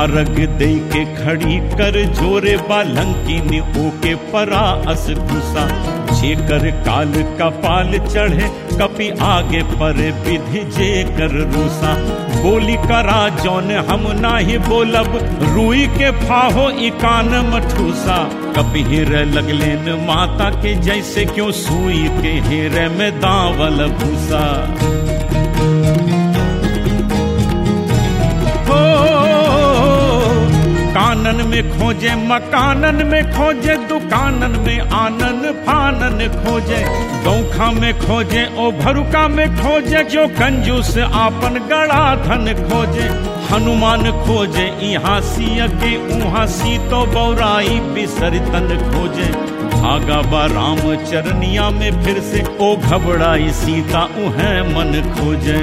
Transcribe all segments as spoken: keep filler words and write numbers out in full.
आरग दे के खड़ी कर जोरे बालंकी ने ओके परा अस घुसा। जेकर काल कपाल चढ़े कपि आगे पर विधि जे कर रूसा। बोली करा जौन हम नाही बोलब रुई के फाहो इकान मठूसा। कपि हेरे लगले न माता के जैसे क्यों सुई के हेरे में दावल भूसा। कानन में खोजे मकानन में खोजे दुकानन में आनन फानन खोजे। गौखा में खोजे ओ भरुका में खोजे जो कंजूस आपन गड़ा धन खोजे। हनुमान खोजे यहाँ सिया के उहाँ सीतो बौराई बिसरितन खोजे। भागा बा राम चरनिया में फिर से ओ घबराई सीता उहें मन खोजे।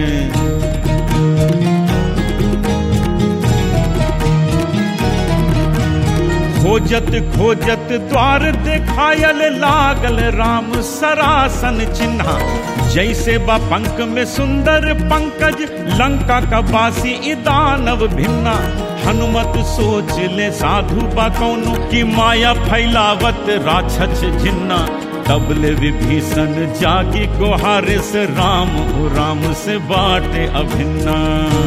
खोजत खोजत द्वार देखायल लागल राम सरासन चिन्हा। जैसे बा पंख में सुंदर पंकज लंका का बासी इदानव भिन्ना। हनुमत सोच ले साधु बा कौनो कि माया फैलावत राक्षस जिन्ना। तबले विभीषण जागी गुहारे से राम ओ राम से बाटे अभिन्ना।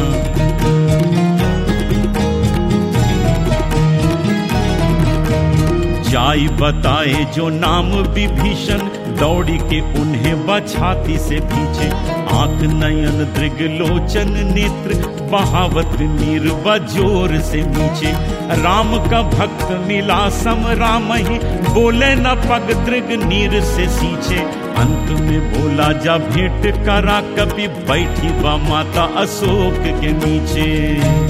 जाई बताए जो नाम विभीषण दौड़ी के उन्हें बछाती से पीछे। आंख नयन दृग लोचन नेत्र बहावत नीर बजोर से नीचे। राम का भक्त मिला सम राम ही बोले न पग दृग नीर से सींचे। अंत में बोला जा भेंट करा कभी बैठी बा माता अशोक के नीचे।